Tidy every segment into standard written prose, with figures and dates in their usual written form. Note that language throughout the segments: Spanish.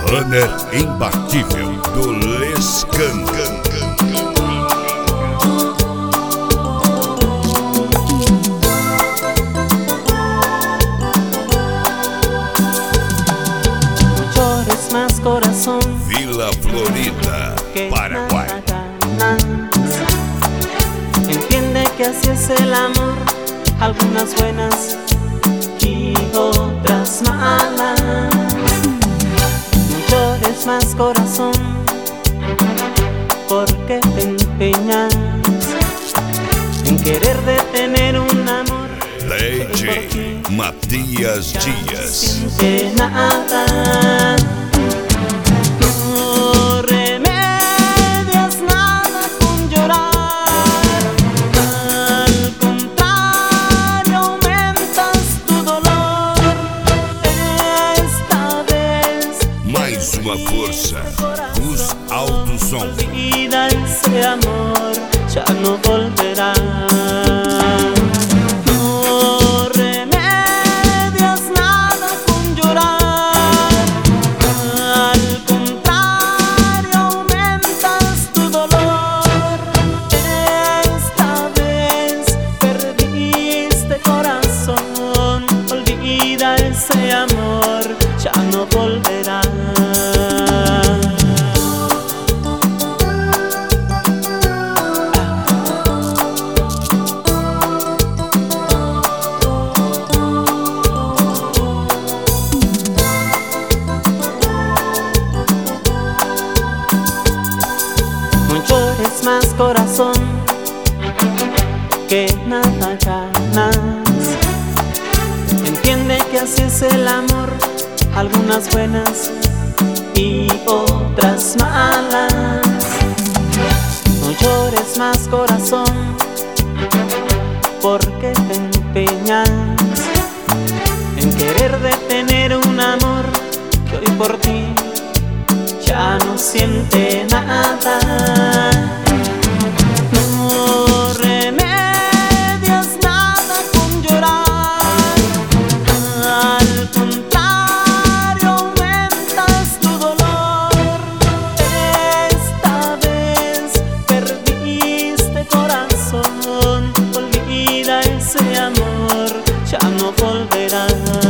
runner imbatível do Lescan. Más corazón, Vila Florida, Paraguay. Entiende que así es el amor, algunas buenas y otras malas. No llores más corazón, porque te empeñas en querer detener un amor. DJ Matías Dias. No siente nada. No remedias nada con llorar, al contrario aumentas tu dolor. Esta vez Mais uma força, os altos sons. olvida ese amor, ya no volverá. Ese amor ya no volverá. No llores más corazón, que nada ganas. Entiende que así es el amor, algunas buenas y otras malas. No llores más corazón, porque te empeñas en querer detener un amor que hoy por ti ya no siente nada. No remedias nada con llorar, al contrario aumentas tu dolor. Esta vez perdiste corazón, olvida ese amor, ya no volverá.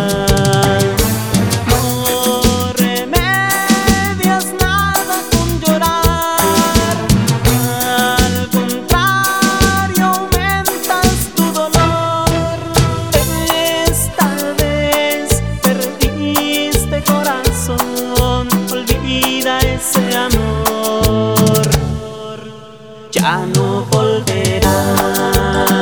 No remedias nada con llorar, al contrario aumentas tu dolor. Esta vez perdiste corazón, olvida ese amor, ya no volverá.